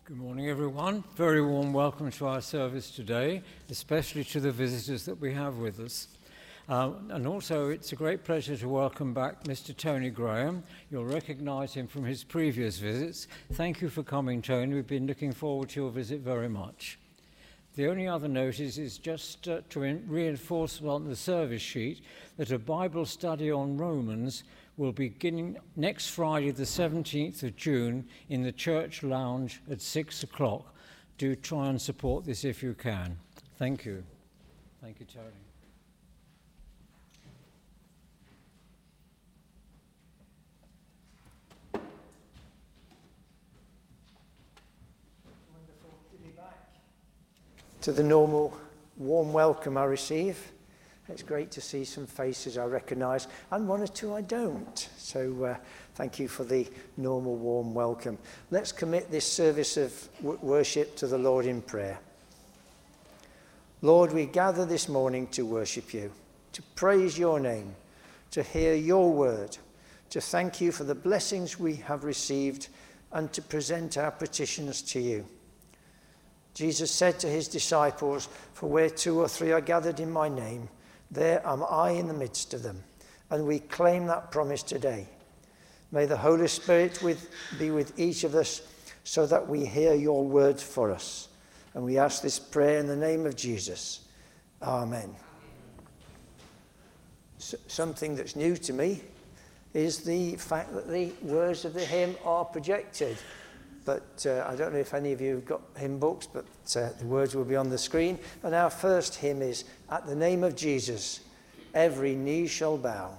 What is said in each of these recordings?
Good morning, everyone. Very warm welcome to our service today, especially to the visitors that we have with us. And also, it's a great pleasure to welcome back Mr. Tony Graham. You'll recognise him from his previous visits. Thank you for coming, Tony. We've been looking forward to your visit very much. The only other notice is just to reinforce on the service sheet that a Bible study on Romans will begin next Friday, the 17th of June, in the church lounge at 6 o'clock. Do try and support this if you can. Thank you. Thank you, Tony. Wonderful to be back. To the normal warm welcome I receive. It's great to see some faces I recognise and one or two I don't. So thank you for the normal warm welcome. Let's commit this service of worship to the Lord in prayer. Lord, we gather this morning to worship you, to praise your name, to hear your word, to thank you for the blessings we have received and to present our petitions to you. Jesus said to his disciples, "For where two or three are gathered in my name, there am I in the midst of them." And we claim that promise today. May the Holy Spirit be with each of us so that we hear your word for us. And we ask this prayer in the name of Jesus. Amen. Something that's new to me is the fact that the words of the hymn are projected. But I don't know if any of you have got hymn books, but the words will be on the screen. And our first hymn is, "At the name of Jesus, every knee shall bow."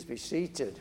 Please be seated.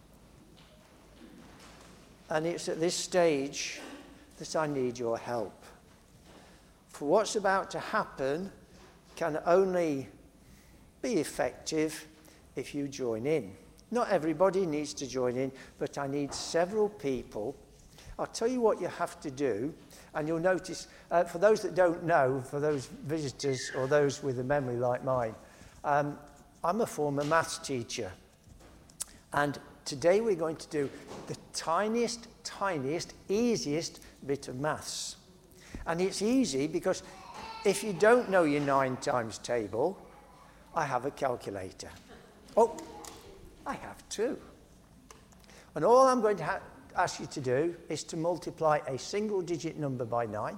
And it's at this stage that I need your help. For what's about to happen can only be effective if you join in. Not everybody needs to join in, but I need several people. I'll tell you what you have to do, and you'll notice, for those that don't know, for those visitors or those with a memory like mine, I'm a former maths teacher. And today we're going to do the tiniest, easiest bit of maths. And it's easy because if you don't know your 9 times table, I have a calculator. Oh, I have 2. And all I'm going to ask you to do is to multiply a single-digit number by 9.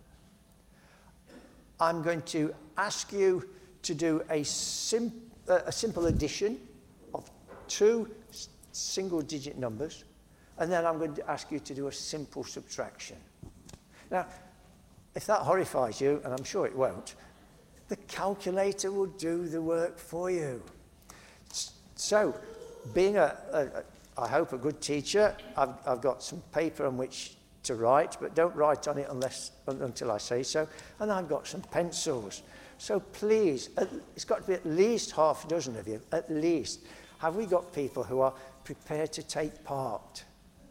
I'm going to ask you to do a simple addition of 2 single-digit numbers, and then I'm going to ask you to do a simple subtraction. Now, if that horrifies you, and I'm sure it won't, the calculator will do the work for you. So, being I hope a good teacher, I've got some paper on which to write, but don't write on it until I say so, and I've got some pencils. So please, it's got to be at least half a dozen of you, at least. Have we got people who are prepared to take part?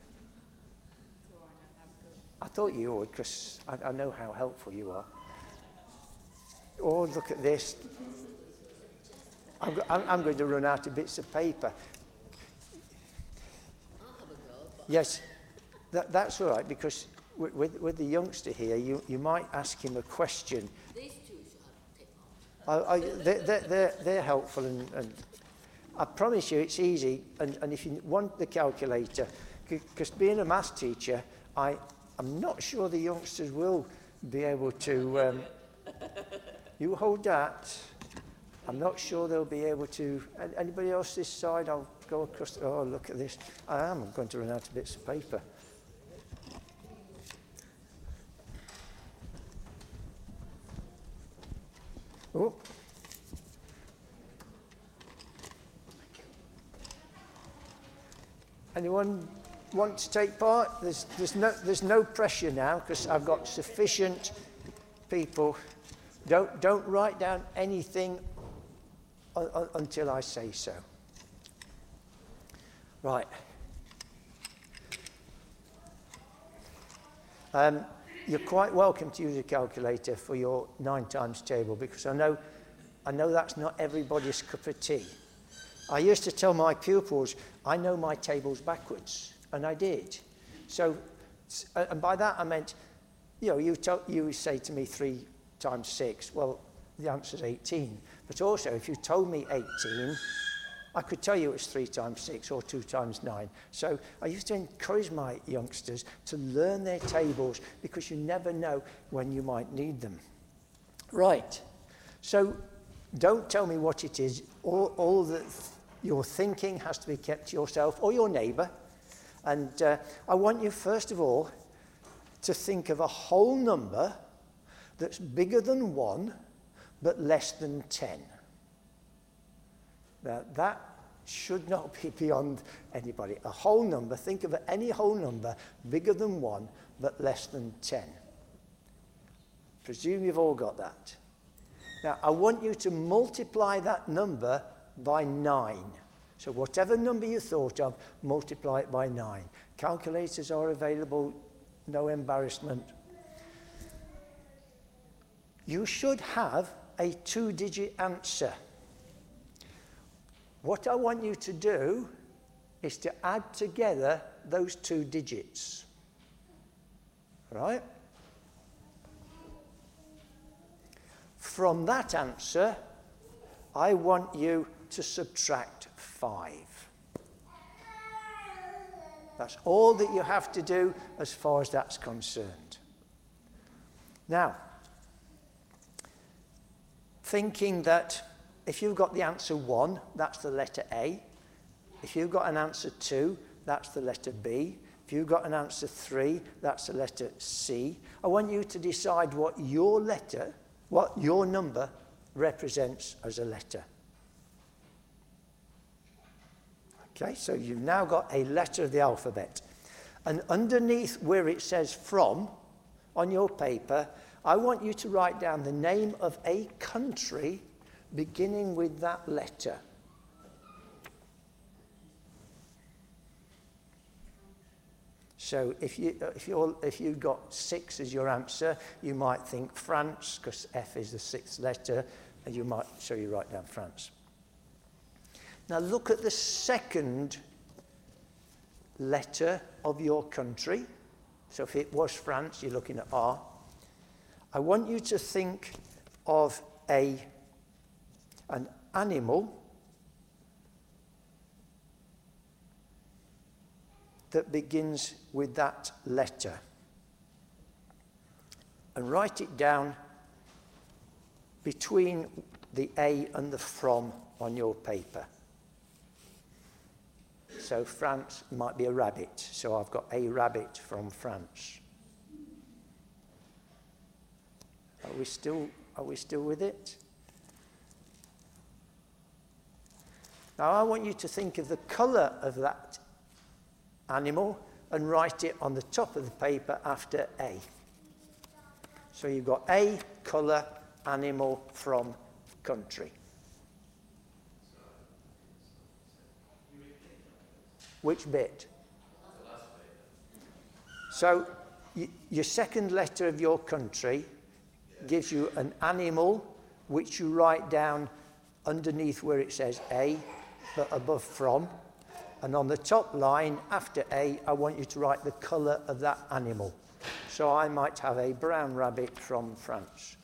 I thought you would, because I know how helpful you are. Oh, look at this. I'm going to run out of bits of paper. Yes, that's all right, because with the youngster here, you might ask him a question. These two should take part. They're helpful, and I promise you it's easy. And if you want the calculator, because being a maths teacher, I'm not sure the youngsters will be able to... you hold that. I'm not sure they'll be able to... Anybody else this side? I'll go across... Oh, look at this. I'm going to run out of bits of paper. Oh. Anyone want to take part? There's no pressure now, because I've got sufficient people. Don't write down anything until I say so. Right. You're quite welcome to use a calculator for your 9 times table, because I know that's not everybody's cup of tea. I used to tell my pupils, I know my tables backwards, and I did. So, and by that I meant, you say to me 3 times 6, well, the answer's 18. But also, if you told me 18, I could tell you it was 3 times 6 or 2 times 9. So I used to encourage my youngsters to learn their tables, because you never know when you might need them. Right. So don't tell me what it is. All that your thinking has to be kept to yourself or your neighbour. And I want you, first of all, to think of a whole number that's bigger than 1 but less than 10. Now, that should not be beyond anybody. A whole number, think of any whole number bigger than 1 but less than 10. Presume you've all got that. Now, I want you to multiply that number by 9. So whatever number you thought of, multiply it by 9. Calculators are available, no embarrassment. You should have a 2-digit answer. What I want you to do is to add together those 2 digits. Right? From that answer, I want you to subtract 5. That's all that you have to do as far as that's concerned. Now, thinking that if you've got the answer 1, that's the letter A. If you've got an answer 2, that's the letter B. If you've got an answer 3, that's the letter C. I want you to decide what your number represents as a letter. Okay, so you've now got a letter of the alphabet. And underneath where it says from on your paper, I want you to write down the name of a country beginning with that letter. So if you got 6 as your answer, you might think France, because F is the 6th letter, and you write down France. Now look at the second letter of your country. So if it was France, you're looking at R. I want you to think of an animal that begins with that letter. And write it down between the A and the from on your paper. So France might be a rabbit. So I've got a rabbit from France. Are we still with it? Now I want you to think of the colour of that animal and write it on the top of the paper after A. So you've got A, colour, animal, from, country. Which bit? So your second letter of your country gives you an animal which you write down underneath where it says A, but above from. And on the top line, after A, I want you to write the colour of that animal. So I might have a brown rabbit from France.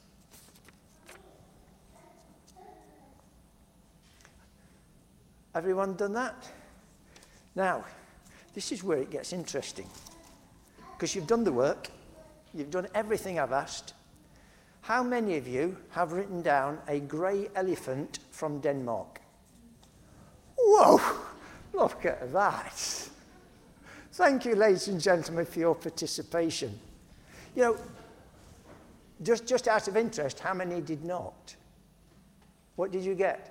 Everyone done that? Now, this is where it gets interesting. Because you've done the work. You've done everything I've asked. How many of you have written down a grey elephant from Denmark? Whoa! Look at that. Thank you, ladies and gentlemen, for your participation. You know, just out of interest, how many did not? What did you get?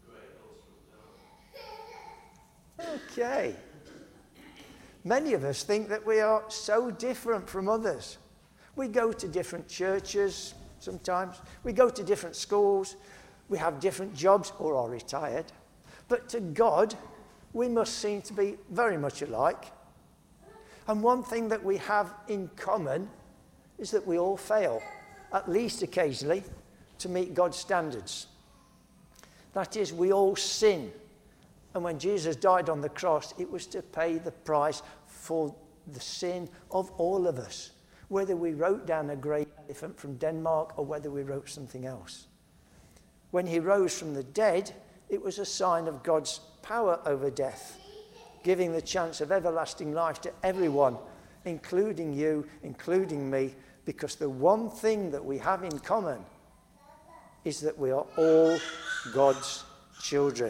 Okay. Many of us think that we are so different from others. We go to different churches sometimes. We go to different schools. We have different jobs or are retired. But to God, we must seem to be very much alike. And one thing that we have in common is that we all fail, at least occasionally, to meet God's standards. That is, we all sin. And when Jesus died on the cross, it was to pay the price for the sin of all of us, whether we wrote down a grey elephant from Denmark or whether we wrote something else. When he rose from the dead, it was a sign of God's power over death, giving the chance of everlasting life to everyone, including you, including me, because the one thing that we have in common is that we are all God's children.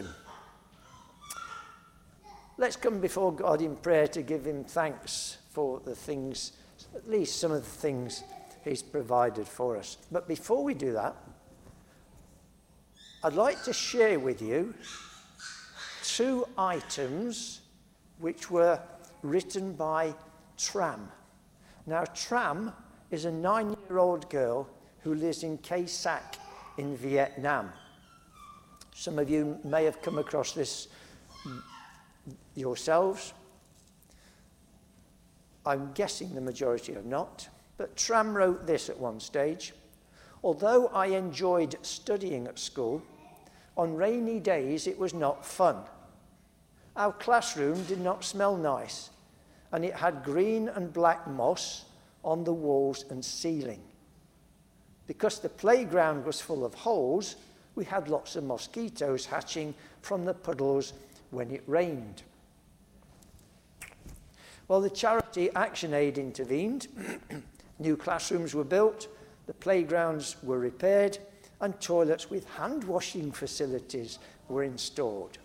Let's come before God in prayer to give him thanks for the things, at least some of the things he's provided for us. But before we do that, I'd like to share with you 2 items which were written by Tram. Now, Tram is a 9-year-old girl who lives in Khe Sanh in Vietnam. Some of you may have come across this yourselves. I'm guessing the majority have not. But Tram wrote this at one stage. Although I enjoyed studying at school, on rainy days it was not fun. Our classroom did not smell nice, and it had green and black moss on the walls and ceiling. Because the playground was full of holes, we had lots of mosquitoes hatching from the puddles when it rained. Well, the charity ActionAid intervened. New classrooms were built, the playgrounds were repaired, and toilets with hand-washing facilities were installed.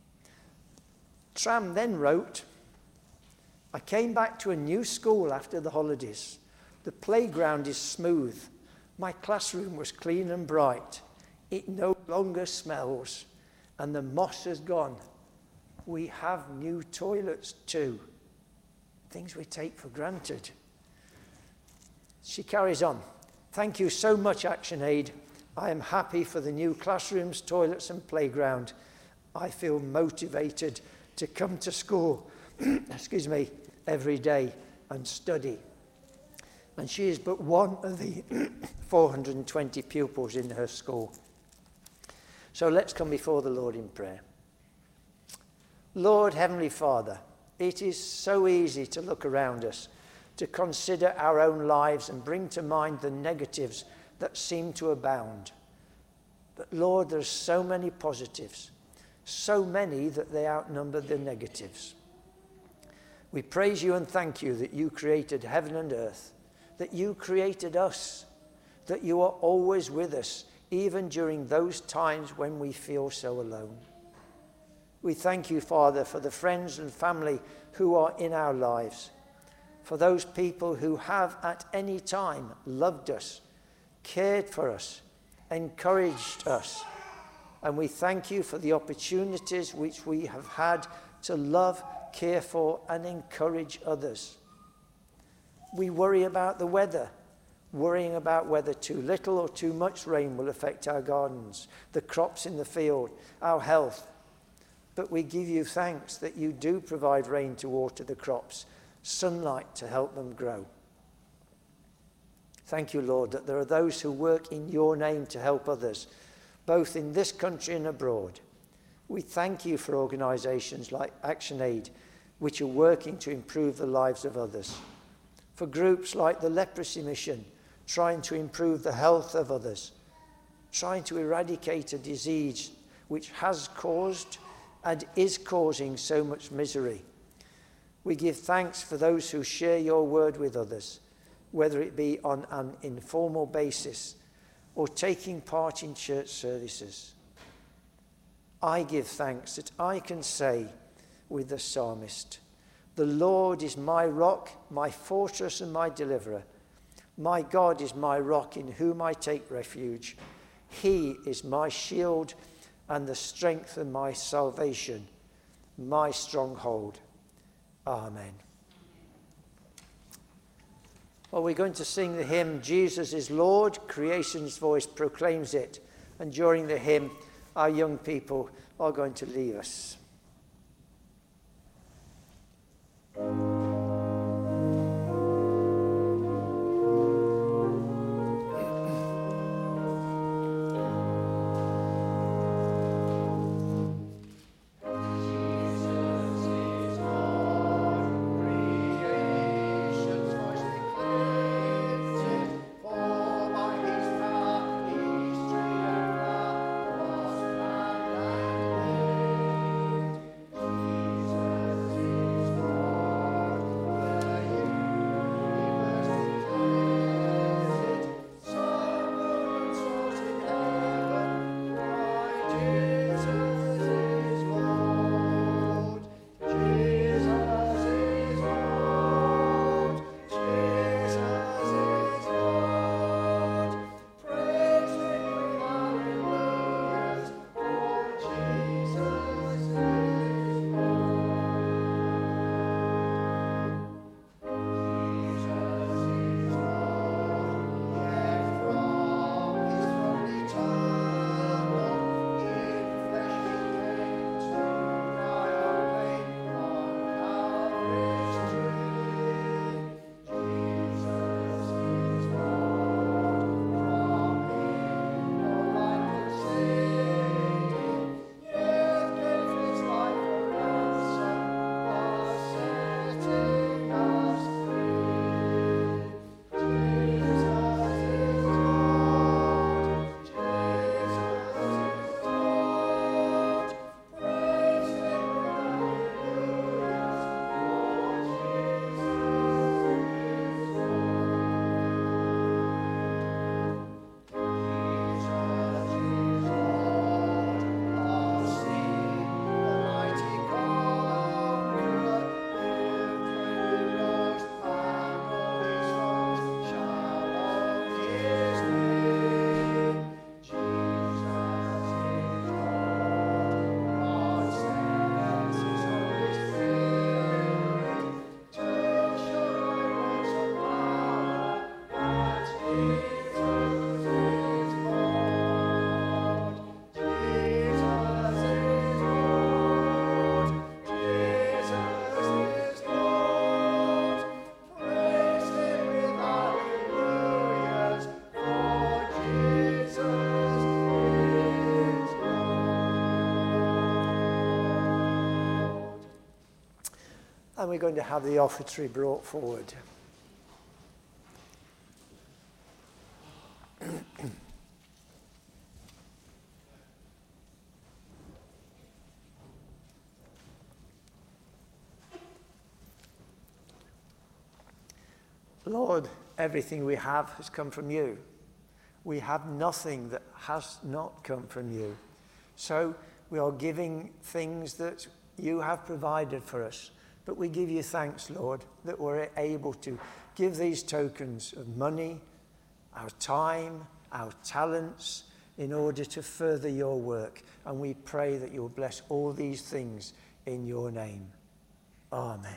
Tram then wrote, I came back to a new school after the holidays. The playground is smooth. My classroom was clean and bright. It no longer smells, and the moss has gone. we have new toilets too. Things we take for granted. She carries on. Thank you so much, ActionAid. I am happy for the new classrooms, toilets and playground. I feel motivated to come to school, excuse me, every day and study. And she is but one of the 420 pupils in her school. So let's come before the Lord in prayer. Lord, Heavenly Father, it is so easy to look around us, to consider our own lives and bring to mind the negatives that seem to abound. But Lord, there's so many positives, so many that they outnumber the negatives. We praise you and thank you that you created heaven and earth, that you created us, that you are always with us, even during those times when we feel so alone. We thank you, Father, for the friends and family who are in our lives, for those people who have at any time loved us, cared for us, encouraged us. And we thank you for the opportunities which we have had to love, care for, and encourage others. We worry about the weather, worrying about whether too little or too much rain will affect our gardens, the crops in the field, our health. But we give you thanks that you do provide rain to water the crops, sunlight to help them grow. Thank you, Lord, that there are those who work in your name to help others, both in this country and abroad. We thank you for organisations like ActionAid, which are working to improve the lives of others. For groups like the Leprosy Mission, trying to improve the health of others, trying to eradicate a disease which has caused and is causing so much misery. We give thanks for those who share your word with others, whether it be on an informal basis or taking part in church services. I give thanks that I can say with the psalmist, the Lord is my rock, my fortress and my deliverer. My God is my rock in whom I take refuge. He is my shield and the strength of my salvation, my stronghold. Amen. Well, we're going to sing the hymn, Jesus is Lord. Creation's voice proclaims it. And during the hymn, our young people are going to lead us. and we're going to have the offertory brought forward. Lord, everything we have has come from you. We have nothing that has not come from you. So we are giving things that you have provided for us. But we give you thanks, Lord, that we're able to give these tokens of money, our time, our talents, in order to further your work. And we pray that you'll bless all these things in your name. Amen.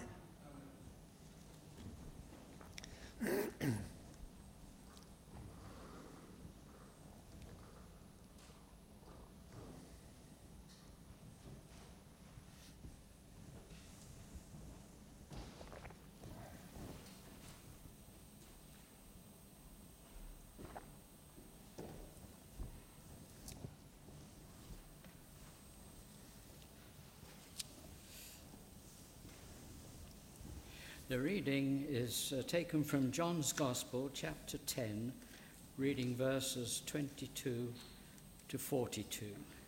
The reading is taken from John's Gospel, chapter 10, reading verses 22 to 42.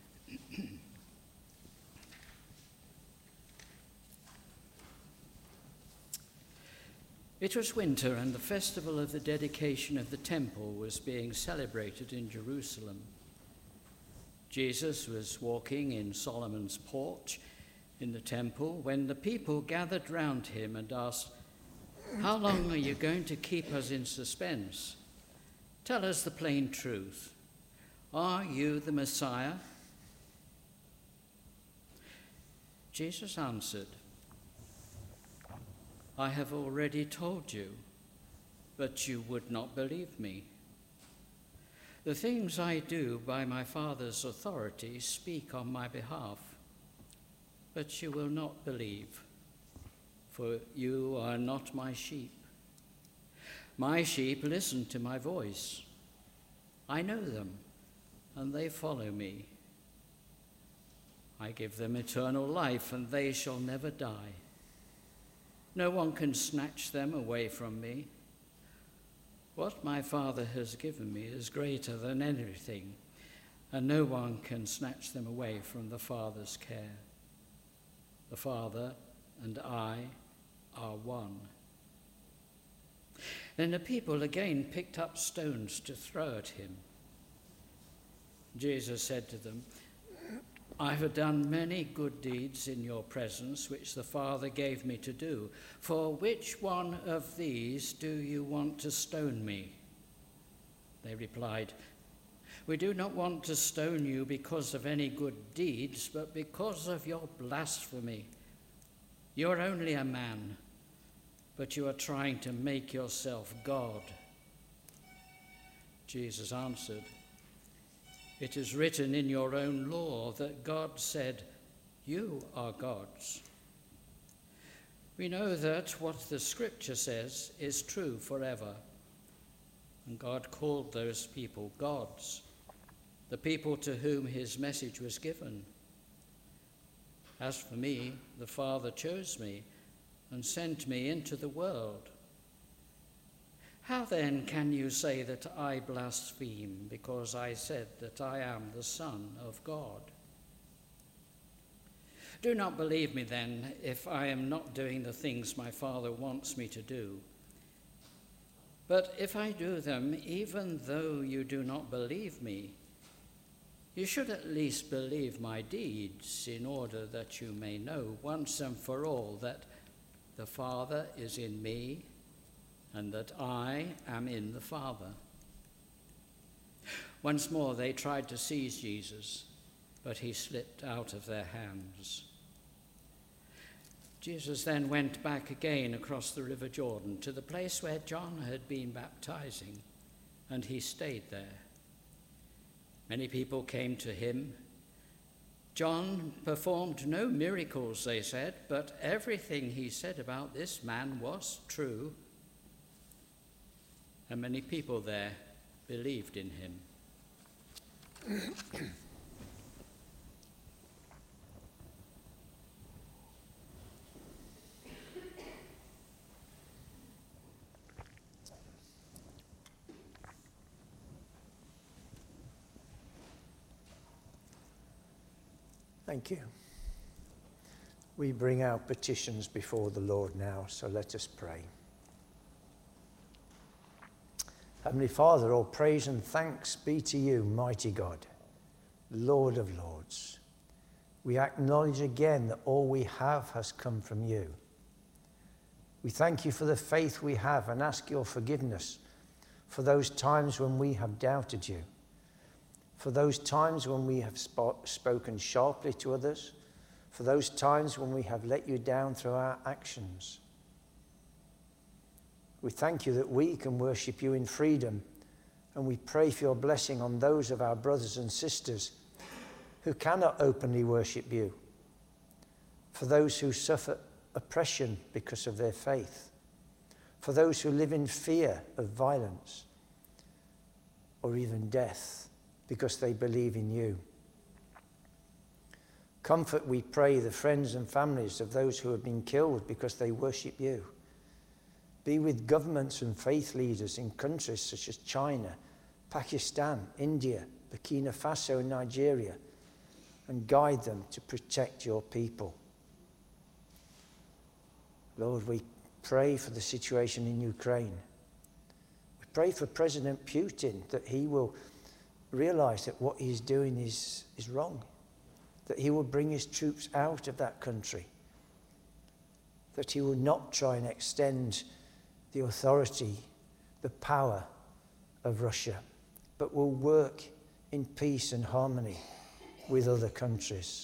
It was winter, and the festival of the dedication of the temple was being celebrated in Jerusalem. Jesus was walking in Solomon's porch in the temple when the people gathered round him and asked, "How long are you going to keep us in suspense? Tell us the plain truth. Are you the Messiah?" Jesus answered, "I have already told you, but you would not believe me. The things I do by my Father's authority speak on my behalf, but you will not believe, for you are not my sheep. My sheep listen to my voice. I know them, and they follow me. I give them eternal life, and they shall never die. No one can snatch them away from me. What my Father has given me is greater than anything, and no one can snatch them away from the Father's care. The Father and I are one." Then the people again picked up stones to throw at him. Jesus said to them, "I have done many good deeds in your presence, which the Father gave me to do. For which one of these do you want to stone me?" They replied, "We do not want to stone you because of any good deeds, but because of your blasphemy. You are only a man, but you are trying to make yourself God." Jesus answered, "It is written in your own law that God said, 'You are gods.' We know that what the Scripture says is true forever. And God called those people gods, the people to whom his message was given. As for me, the Father chose me and sent me into the world. How then can you say that I blaspheme because I said that I am the Son of God? Do not believe me then if I am not doing the things my Father wants me to do. But if I do them, even though you do not believe me, you should at least believe my deeds, in order that you may know once and for all that the Father is in me and that I am in the Father." Once more they tried to seize Jesus, but he slipped out of their hands. Jesus then went back again across the River Jordan to the place where John had been baptizing, and he stayed there. Many people came to him. John performed no miracles, they said, but everything he said about this man was true. And many people there believed in him. Thank you. We bring our petitions before the Lord now, so let us pray. Heavenly Father, all praise and thanks be to you, mighty God, Lord of Lords. We acknowledge again that all we have has come from you. We thank you for the faith we have and ask your forgiveness for those times when we have doubted you, for those times when we have spoken sharply to others, for those times when we have let you down through our actions. We thank you that we can worship you in freedom, and we pray for your blessing on those of our brothers and sisters who cannot openly worship you, for those who suffer oppression because of their faith, for those who live in fear of violence or even death because they believe in you. Comfort, we pray, the friends and families of those who have been killed because they worship you. Be with governments and faith leaders in countries such as China, Pakistan, India, Burkina Faso, and Nigeria, and guide them to protect your people. Lord, we pray for the situation in Ukraine. We pray for President Putin, that he will realize that what he's doing is wrong, that he will bring his troops out of that country, that he will not try and extend the authority, the power of Russia, but will work in peace and harmony with other countries.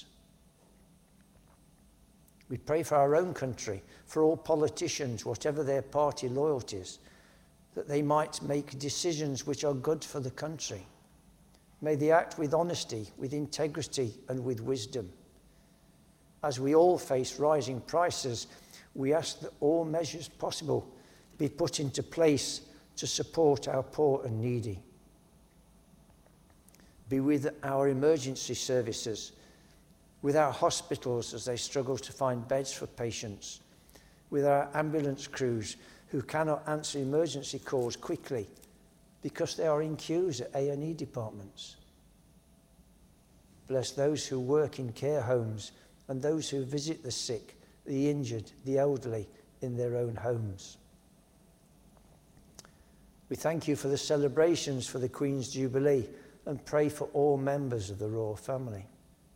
We pray for our own country, for all politicians, whatever their party loyalties, that they might make decisions which are good for the country. May they act with honesty, with integrity, and with wisdom. As we all face rising prices, we ask that all measures possible be put into place to support our poor and needy. Be with our emergency services, with our hospitals as they struggle to find beds for patients, with our ambulance crews who cannot answer emergency calls quickly because they are in queues at A&E departments. Bless those who work in care homes and those who visit the sick, the injured, the elderly in their own homes. We thank you for the celebrations for the Queen's Jubilee and pray for all members of the royal family.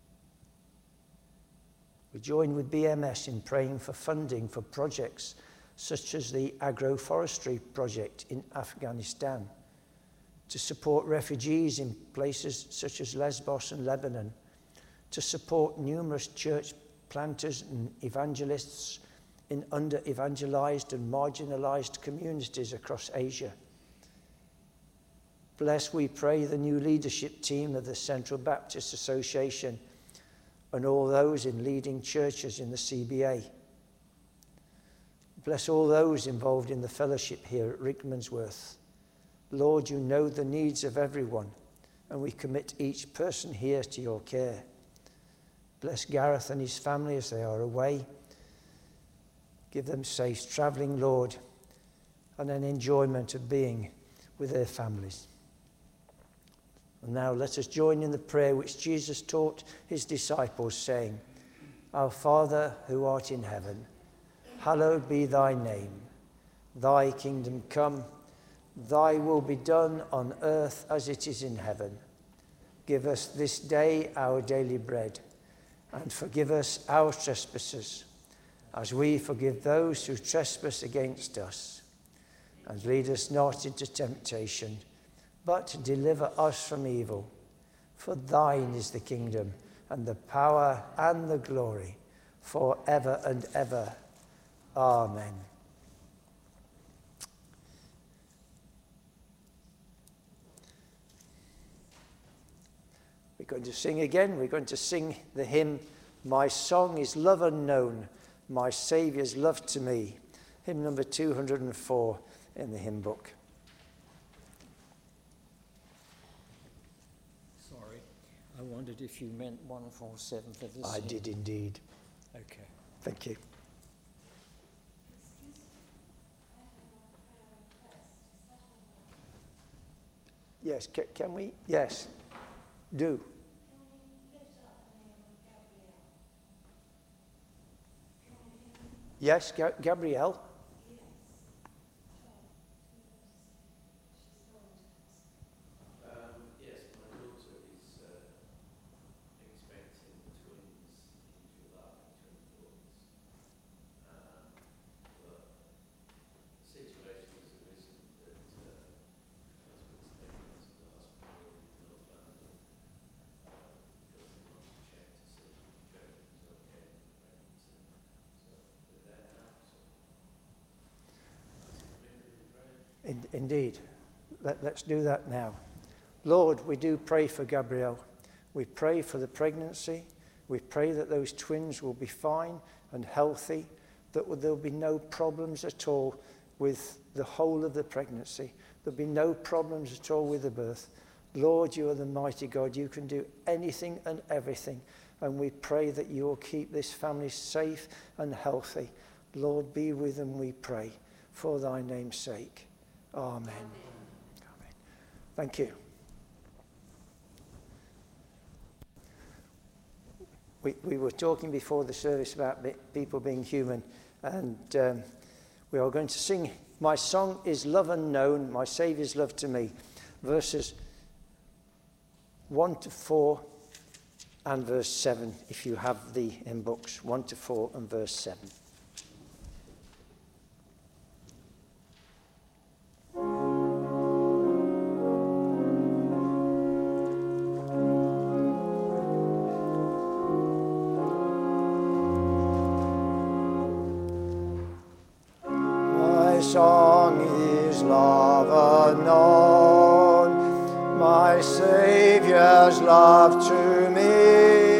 We join with BMS in praying for funding for projects such as the agroforestry project in Afghanistan, to support refugees in places such as Lesbos and Lebanon, to support numerous church planters and evangelists in under-evangelized and marginalized communities across Asia. Bless, we pray, the new leadership team of the Central Baptist Association and all those in leading churches in the CBA. Bless all those involved in the fellowship here at Rickmansworth. Lord, you know the needs of everyone, and we commit each person here to your care. Bless Gareth and his family as they are away. Give them safe travelling, Lord, and an enjoyment of being with their families. And now let us join in the prayer which Jesus taught his disciples, saying, Our Father, who art in heaven, hallowed be thy name. Thy kingdom come, thy will be done on earth as it is in heaven. Give us this day our daily bread, and forgive us our trespasses, as we forgive those who trespass against us. And lead us not into temptation, but deliver us from evil. For thine is the kingdom, and the power, and the glory, forever and ever. Amen. We're going to sing again. We're going to sing the hymn, My Song is Love Unknown, My Saviour's Love to Me. Hymn number 204 in the hymn book. I wondered if you meant 147 for this. I did indeed. Okay. Thank you. Yes, can we? Yes, do. Yes, Gabrielle. Yes, my daughter is expecting twins in July, twin boys. But the situation has arisen that husband's taken her to the hospital in North London because they want to check to see if everything's okay with the pregnancy. So with that out, Indeed. Let's do that now. Lord, we do pray for Gabrielle. We pray for the pregnancy. We pray that those twins will be fine and healthy, that there'll be no problems at all with the whole of the pregnancy. There'll be no problems at all with the birth. Lord, you are the mighty God. You can do anything and everything. And we pray that you will keep this family safe and healthy. Lord, be with them, we pray, for thy name's sake. Amen. Amen. Thank you. We were talking before the service about people being human, and we are going to sing, my song is Love Unknown, my Saviour's Love to Me, verses 1 to 4 and verse 7, if you have the in books, 1 to 4 and verse 7. Song is love unknown, my Saviour's love to me.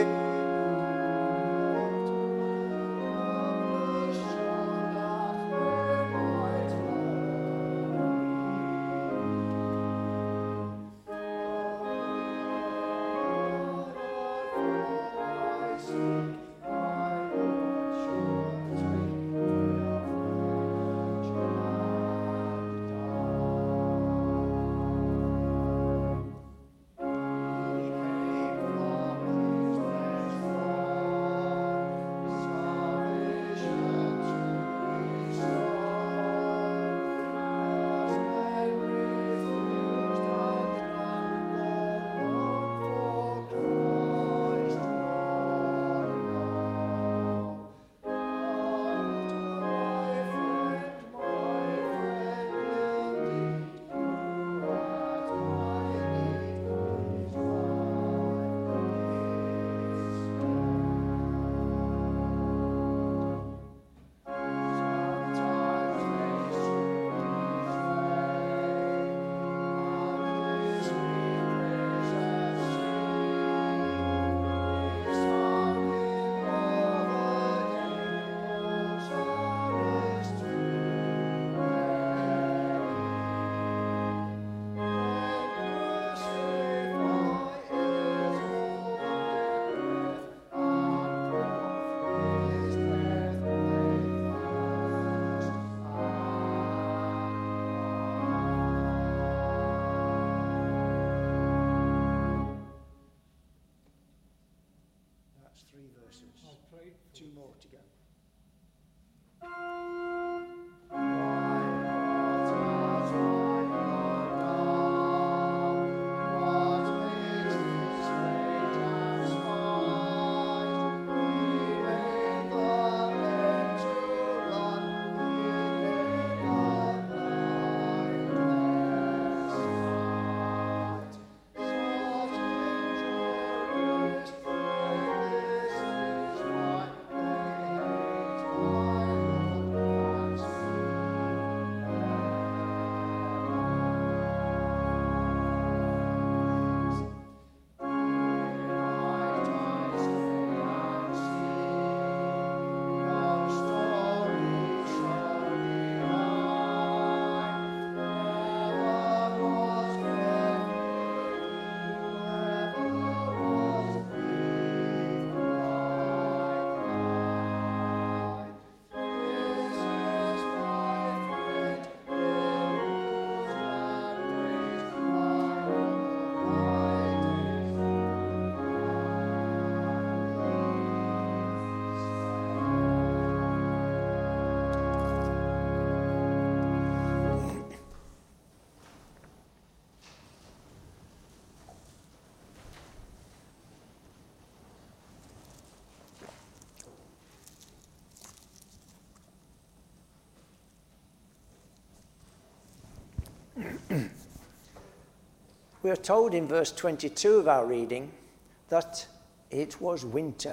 We are told in verse 22 of our reading that it was winter.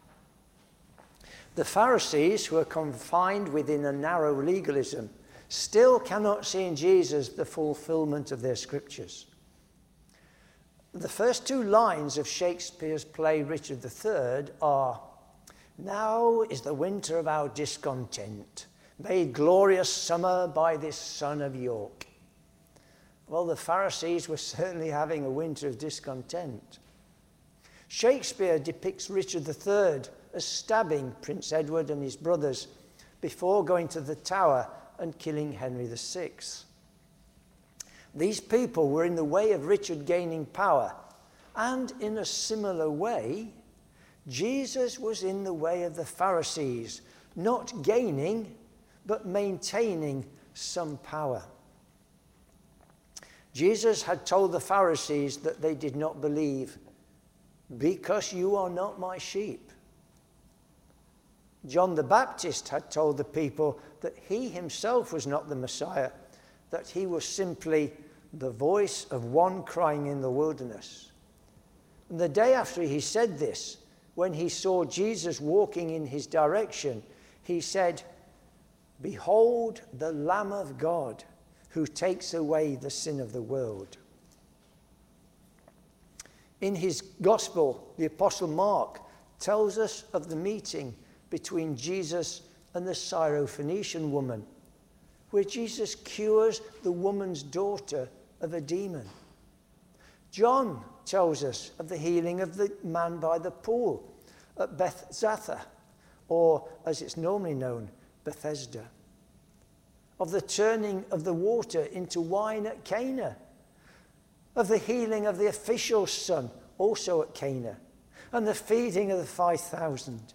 The Pharisees, who are confined within a narrow legalism, still cannot see in Jesus the fulfillment of their scriptures. The first two lines of Shakespeare's play Richard III are, "Now is the winter of our discontent, made glorious summer by this son of York." Well, the Pharisees were certainly having a winter of discontent. Shakespeare depicts Richard III as stabbing Prince Edward and his brothers before going to the Tower and killing Henry VI. These people were in the way of Richard gaining power, and in a similar way, Jesus was in the way of the Pharisees, not gaining, but maintaining some power. Jesus had told the Pharisees that they did not believe, "Because you are not my sheep." John the Baptist had told the people that he himself was not the Messiah, that he was simply the voice of one crying in the wilderness. And the day after he said this, when he saw Jesus walking in his direction, he said, "Behold the Lamb of God who takes away the sin of the world." In his gospel, the Apostle Mark tells us of the meeting between Jesus and the Syrophoenician woman, where Jesus cures the woman's daughter of a demon. John tells us of the healing of the man by the pool at Bethzatha, or as it's normally known, Bethesda. Of the turning of the water into wine at Cana. Of the healing of the official's son, also at Cana. And the feeding of the 5,000.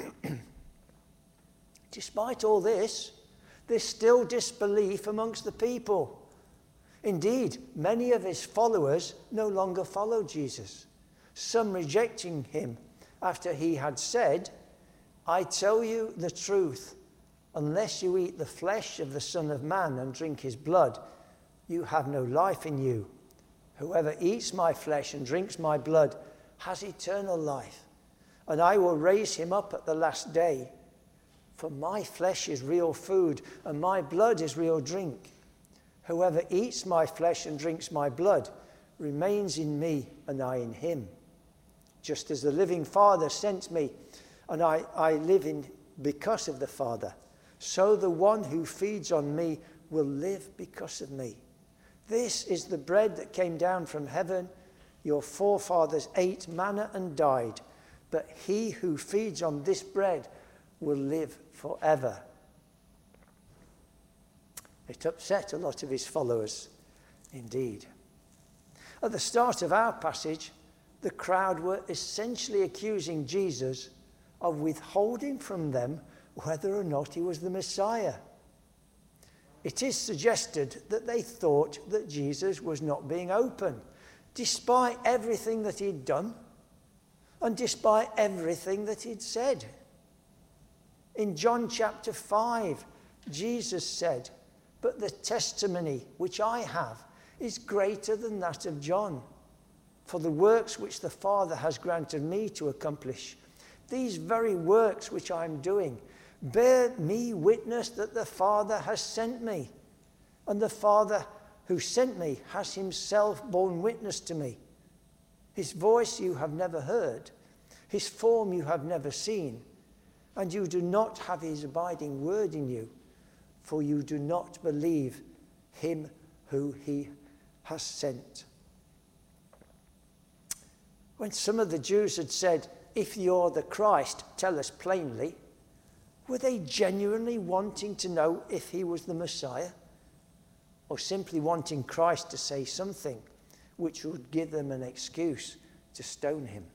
Despite all this, there's still disbelief amongst the people. Indeed, many of his followers no longer follow Jesus, some rejecting him after he had said, "I tell you the truth, unless you eat the flesh of the Son of Man and drink his blood, you have no life in you. Whoever eats my flesh and drinks my blood has eternal life, and I will raise him up at the last day. For my flesh is real food, and my blood is real drink. Whoever eats my flesh and drinks my blood remains in me, and I in him. Just as the living Father sent me, and I live in because of the Father, so the one who feeds on me will live because of me. This is the bread that came down from heaven. Your forefathers ate manna and died, but he who feeds on this bread will live forever." It upset a lot of his followers, indeed. At the start of our passage, the crowd were essentially accusing Jesus of withholding from them whether or not he was the Messiah. It is suggested that they thought that Jesus was not being open, despite everything that he'd done and despite everything that he'd said. In John chapter 5, Jesus said, "But the testimony which I have is greater than that of John. For the works which the Father has granted me to accomplish, these very works which I am doing, bear me witness that the Father has sent me. And the Father who sent me has himself borne witness to me. His voice you have never heard, his form you have never seen, and you do not have his abiding word in you, for you do not believe him who he has sent." When some of the Jews had said, "If you're the Christ, tell us plainly," were they genuinely wanting to know if he was the Messiah, or simply wanting Christ to say something which would give them an excuse to stone him?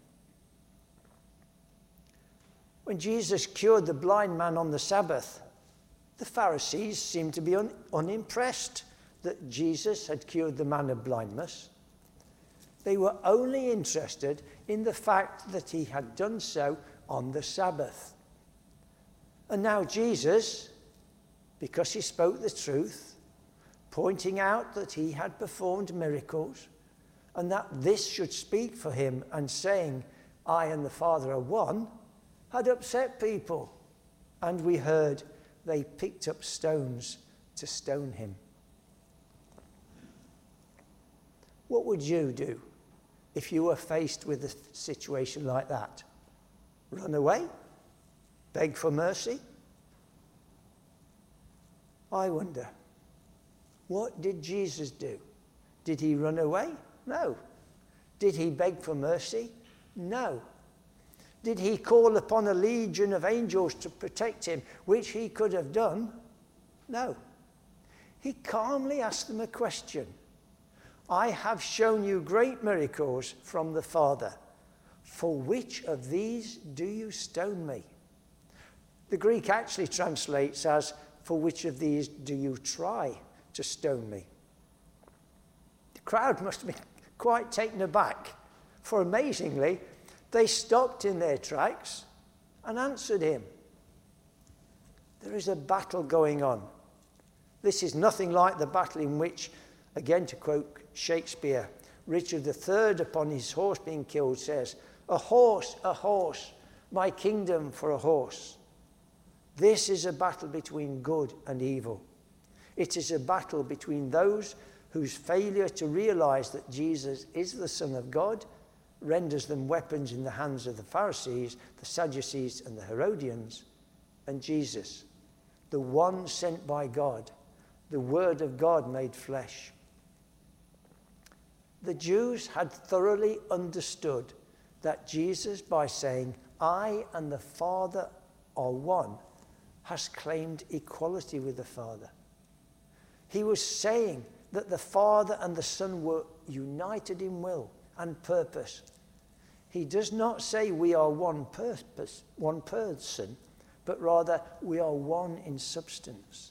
When Jesus cured the blind man on the Sabbath, the Pharisees seemed to be unimpressed that Jesus had cured the man of blindness. They were only interested in the fact that he had done so on the Sabbath. And now Jesus, because he spoke the truth, pointing out that he had performed miracles, and that this should speak for him, and saying, I and the Father are one, had upset people. And we heard they picked up stones to stone him. What would you do if you were faced with a situation like that? Run away? Beg for mercy? I wonder, what did Jesus do? Did he run away? No. Did he beg for mercy? No. Did he call upon a legion of angels to protect him, which he could have done? No. He calmly asked them a question. I have shown you great miracles from the Father. For which of these do you stone me? The Greek actually translates as, for which of these do you try to stone me? The crowd must have been quite taken aback, for amazingly, they stopped in their tracks and answered him. There is a battle going on. This is nothing like the battle in which, again to quote Shakespeare, Richard III, upon his horse being killed, says, a horse, my kingdom for a horse. This is a battle between good and evil. It is a battle between those whose failure to realize that Jesus is the Son of God renders them weapons in the hands of the Pharisees, the Sadducees, and the Herodians, and Jesus, the one sent by God, the Word of God made flesh. The Jews had thoroughly understood that Jesus, by saying, I and the Father are one, has claimed equality with the Father. He was saying that the Father and the Son were united in will and purpose. He does not say we are one person, but rather we are one in substance.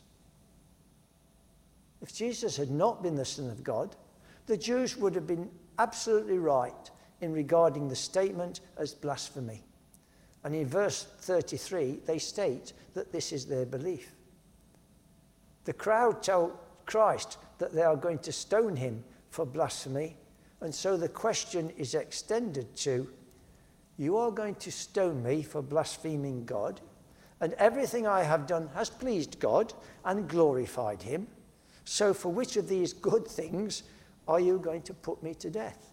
If Jesus had not been the Son of God, the Jews would have been absolutely right in regarding the statement as blasphemy. And in verse 33, they state that this is their belief. The crowd tell Christ that they are going to stone him for blasphemy, and so the question is extended to, you are going to stone me for blaspheming God, and everything I have done has pleased God and glorified him. So for which of these good things are you going to put me to death?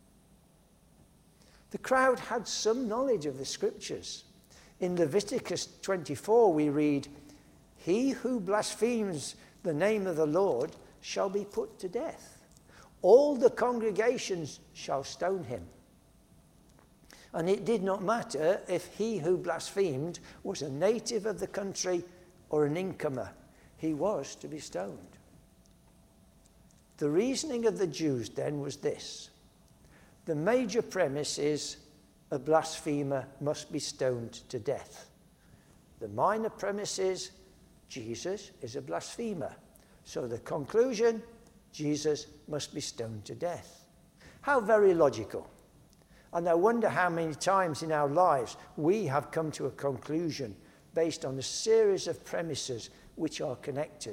The crowd had some knowledge of the scriptures. In Leviticus 24 we read, he who blasphemes the name of the Lord shall be put to death. All the congregations shall stone him. And it did not matter if he who blasphemed was a native of the country or an incomer. He was to be stoned. The reasoning of the Jews then was this. The major premise is a blasphemer must be stoned to death. The minor premise is Jesus is a blasphemer. So the conclusion, Jesus must be stoned to death. How very logical. And I wonder how many times in our lives we have come to a conclusion based on a series of premises which are connected.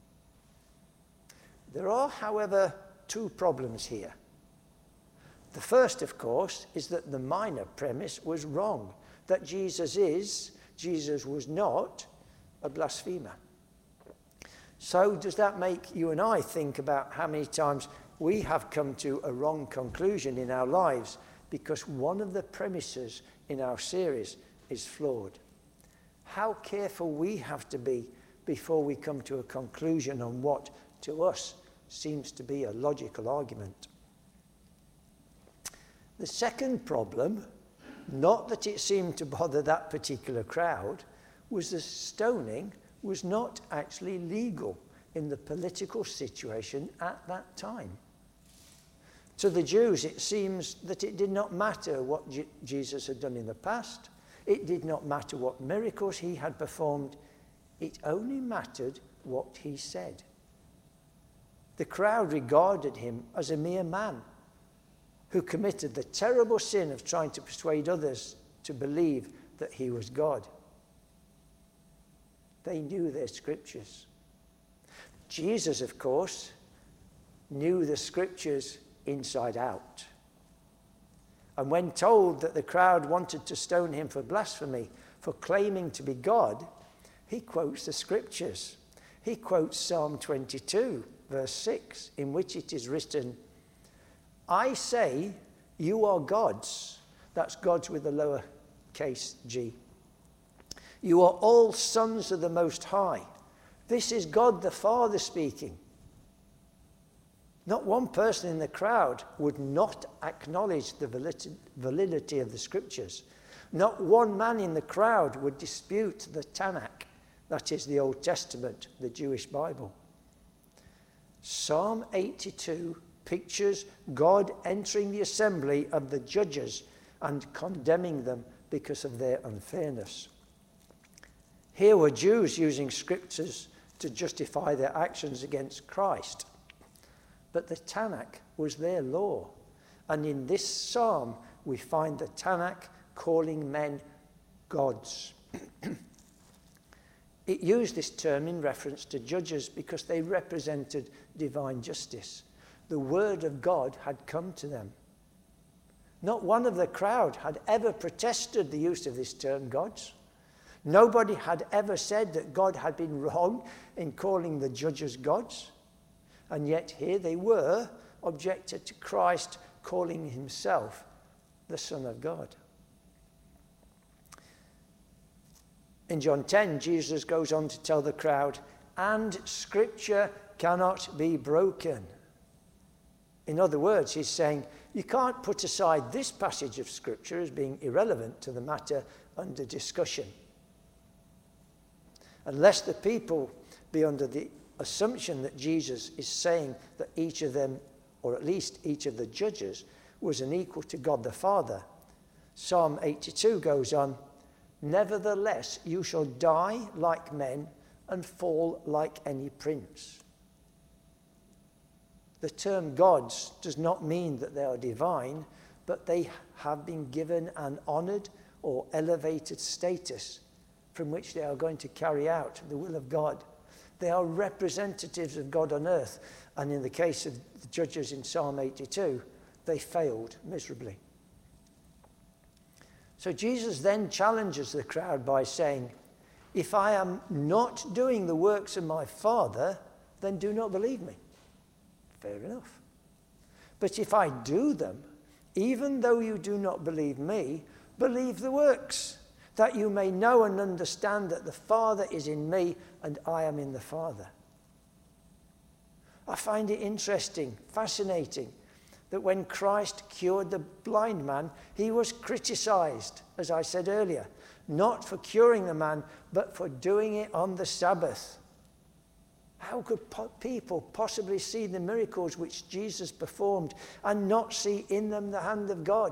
There are, however, two problems here. The first, of course, is that the minor premise was wrong, that Jesus was not a blasphemer. So does that make you and I think about how many times we have come to a wrong conclusion in our lives because one of the premises in our series is flawed? How careful we have to be before we come to a conclusion on what, to us, seems to be a logical argument. The second problem, not that it seemed to bother that particular crowd, was the stoning was not actually legal in the political situation at that time. To the Jews, it seems that it did not matter what Jesus had done in the past. It did not matter what miracles he had performed. It only mattered what he said. The crowd regarded him as a mere man who committed the terrible sin of trying to persuade others to believe that he was God. They knew their scriptures. Jesus, of course, knew the scriptures inside out. And when told that the crowd wanted to stone him for blasphemy, for claiming to be God, he quotes the scriptures. He quotes Psalm 22, verse 6, in which it is written, I say, you are gods. That's gods with a lowercase g. You are all sons of the Most High. This is God the Father speaking. Not one person in the crowd would not acknowledge the validity of the scriptures. Not one man in the crowd would dispute the Tanakh, that is the Old Testament, the Jewish Bible. Psalm 82 pictures God entering the assembly of the judges and condemning them because of their unfairness. Here were Jews using scriptures to justify their actions against Christ. But the Tanakh was their law. And in this psalm, we find the Tanakh calling men gods. It used this term in reference to judges because they represented divine justice. The word of God had come to them. Not one of the crowd had ever protested the use of this term, gods. Nobody had ever said that God had been wrong in calling the judges gods. And yet here they were, objected to Christ calling himself the Son of God. In John 10, Jesus goes on to tell the crowd, and Scripture cannot be broken. In other words, he's saying, you can't put aside this passage of Scripture as being irrelevant to the matter under discussion. Unless the people be under the assumption that Jesus is saying that each of them, or at least each of the judges, was an equal to God the Father. Psalm 82 goes on, nevertheless, you shall die like men and fall like any prince. The term gods does not mean that they are divine, but they have been given an honored or elevated status from which they are going to carry out the will of God. They are representatives of God on earth. And in the case of the judges in Psalm 82, they failed miserably. So Jesus then challenges the crowd by saying, if I am not doing the works of my Father, then do not believe me. Fair enough. But if I do them, even though you do not believe me, believe the works, that you may know and understand that the Father is in me and I am in the Father. I find it interesting, fascinating, that when Christ cured the blind man, he was criticized, as I said earlier, not for curing the man, but for doing it on the Sabbath. How could people possibly see the miracles which Jesus performed and not see in them the hand of God?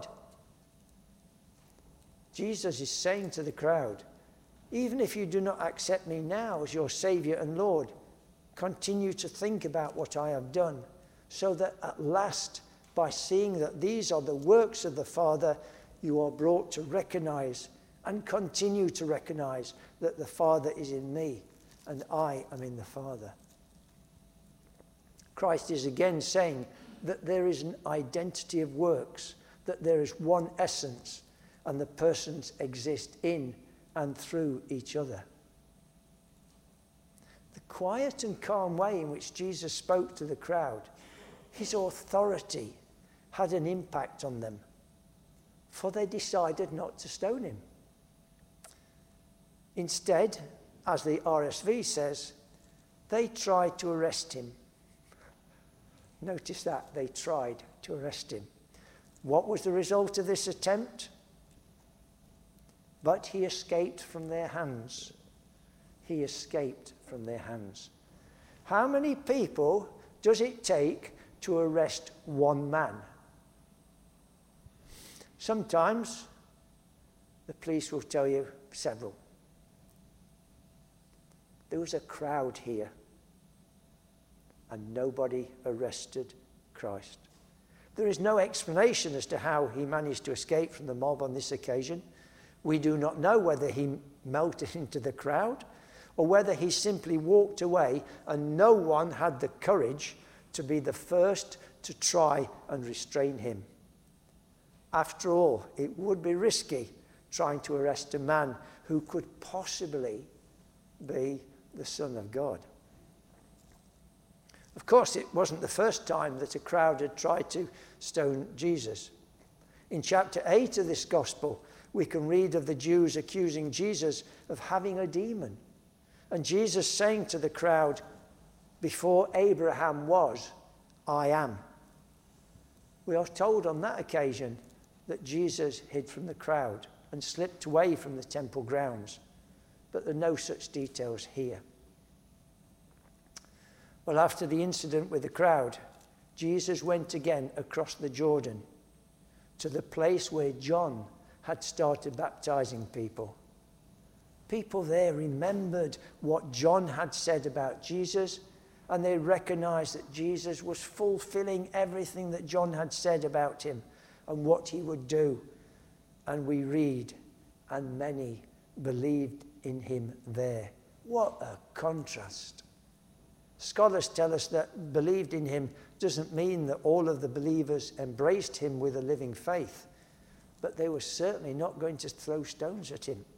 Jesus is saying to the crowd, even if you do not accept me now as your Saviour and Lord, continue to think about what I have done, so that at last, by seeing that these are the works of the Father, you are brought to recognize and continue to recognize that the Father is in me and I am in the Father. Christ is again saying that there is an identity of works, that there is one essence, and the persons exist in and through each other. The quiet and calm way in which Jesus spoke to the crowd, his authority had an impact on them, for they decided not to stone him. Instead, as the RSV says, they tried to arrest him. Notice that, they tried to arrest him. What was the result of this attempt? But he escaped from their hands. He escaped from their hands. How many people does it take to arrest one man? Sometimes the police will tell you several. There was a crowd here and nobody arrested Christ. There is no explanation as to how he managed to escape from the mob on this occasion. We do not know whether he melted into the crowd or whether he simply walked away and no one had the courage to be the first to try and restrain him. After all, it would be risky trying to arrest a man who could possibly be the Son of God. Of course, it wasn't the first time that a crowd had tried to stone Jesus. In chapter 8 of this gospel, we can read of the Jews accusing Jesus of having a demon. And Jesus saying to the crowd, "Before Abraham was, I am." We are told on that occasion that Jesus hid from the crowd and slipped away from the temple grounds. But there are no such details here. Well, after the incident with the crowd, Jesus went again across the Jordan to the place where John had started baptizing people. People there remembered what John had said about Jesus, and they recognized that Jesus was fulfilling everything that John had said about him and what he would do. And we read, and many believed in him there. What a contrast. Scholars tell us that believed in him doesn't mean that all of the believers embraced him with a living faith, but they were certainly not going to throw stones at him.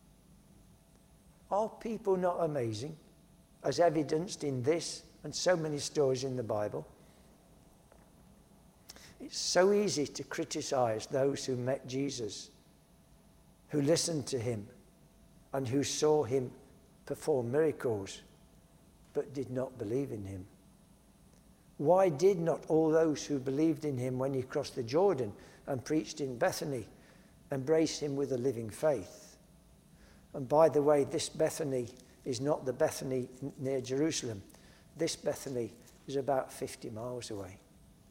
Are people not amazing, as evidenced in this and so many stories in the Bible? It's so easy to criticize those who met Jesus, who listened to him, and who saw him perform miracles, but did not believe in him. Why did not all those who believed in him when he crossed the Jordan and preached in Bethany embrace him with a living faith? And by the way, this Bethany is not the Bethany near Jerusalem. This Bethany is about 50 miles away.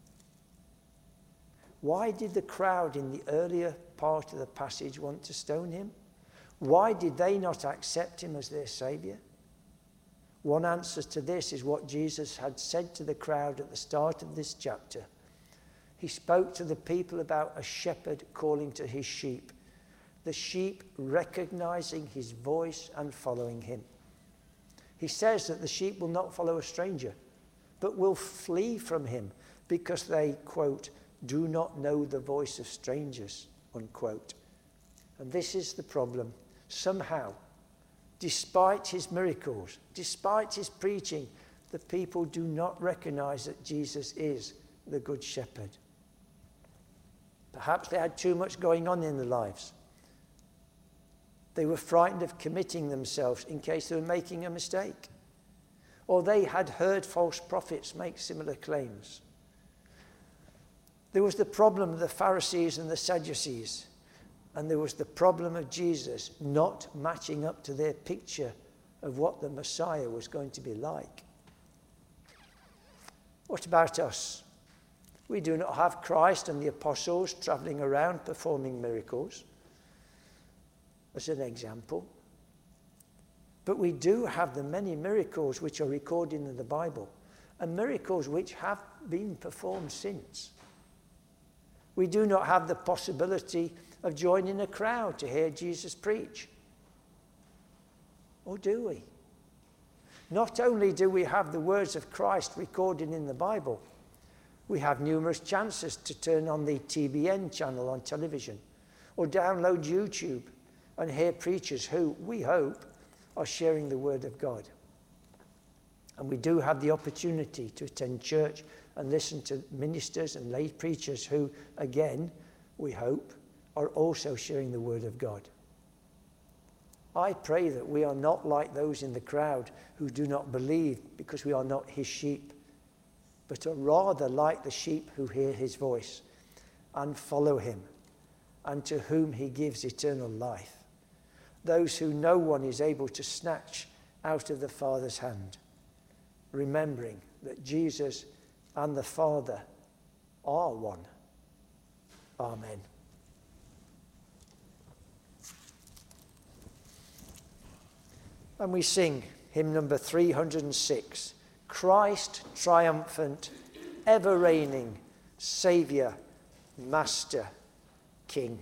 Why did the crowd in the earlier part of the passage want to stone him? Why did they not accept him as their Saviour? One answer to this is what Jesus had said to the crowd at the start of this chapter. He spoke to the people about a shepherd calling to his sheep, the sheep recognizing his voice and following him. He says that the sheep will not follow a stranger, but will flee from him because they, quote, do not know the voice of strangers, unquote. And this is the problem. Somehow, despite his miracles, despite his preaching, the people do not recognize that Jesus is the Good Shepherd. Perhaps they had too much going on in their lives. They were frightened of committing themselves in case they were making a mistake. Or they had heard false prophets make similar claims. There was the problem of the Pharisees and the Sadducees. And there was the problem of Jesus not matching up to their picture of what the Messiah was going to be like. What about us? We do not have Christ and the apostles traveling around performing miracles, as an example. But we do have the many miracles which are recorded in the Bible, and miracles which have been performed since. We do not have the possibility of joining a crowd to hear Jesus preach. Or do we? Not only do we have the words of Christ recorded in the Bible, we have numerous chances to turn on the TBN channel on television or download YouTube and hear preachers who, we hope, are sharing the Word of God. And we do have the opportunity to attend church and listen to ministers and lay preachers who, again, we hope, are also sharing the Word of God. I pray that we are not like those in the crowd who do not believe because we are not his sheep, but are rather like the sheep who hear his voice and follow him, and to whom he gives eternal life. Those who no one is able to snatch out of the Father's hand, remembering that Jesus and the Father are one. Amen. And we sing hymn number 306, Christ triumphant, ever reigning, Saviour, Master, King.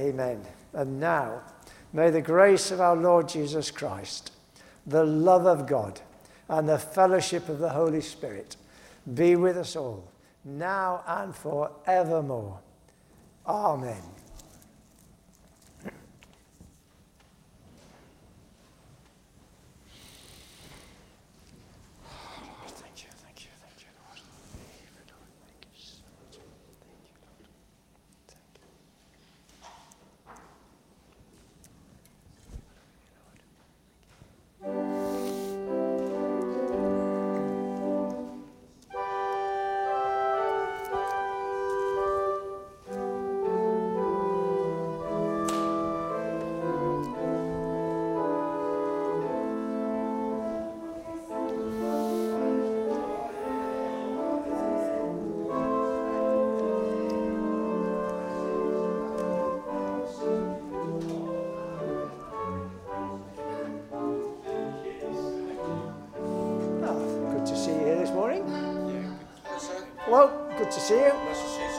Amen. And now, may the grace of our Lord Jesus Christ, the love of God, and the fellowship of the Holy Spirit be with us all, now and forevermore. Amen. Well, good to see you.